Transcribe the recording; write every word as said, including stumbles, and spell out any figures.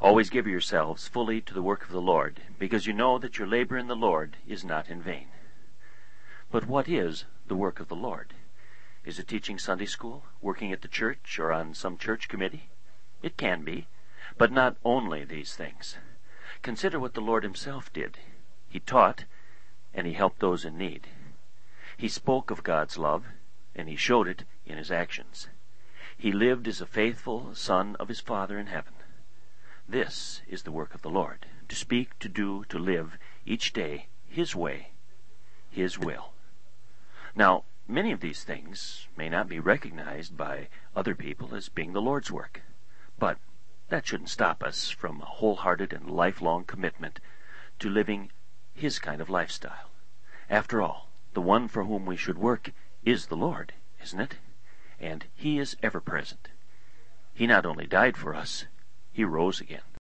Always give yourselves fully to the work of the Lord, because you know that your labor in the Lord is not in vain. But what is the work of the Lord? Is it teaching Sunday school, working at the church, or on some church committee? It can be, but not only these things. Consider what the Lord himself did. He taught, and he helped those in need. He spoke of God's love, and he showed it in his actions. He lived as a faithful son of his Father in heaven. This is the work of the Lord, to speak, to do, to live each day his way, his will. Now, many of these things may not be recognized by other people as being the Lord's work, but that shouldn't stop us from a wholehearted and lifelong commitment to living his kind of lifestyle. After all, the one for whom we should work is the Lord, isn't it? And he is ever present. He not only died for us, he rose again.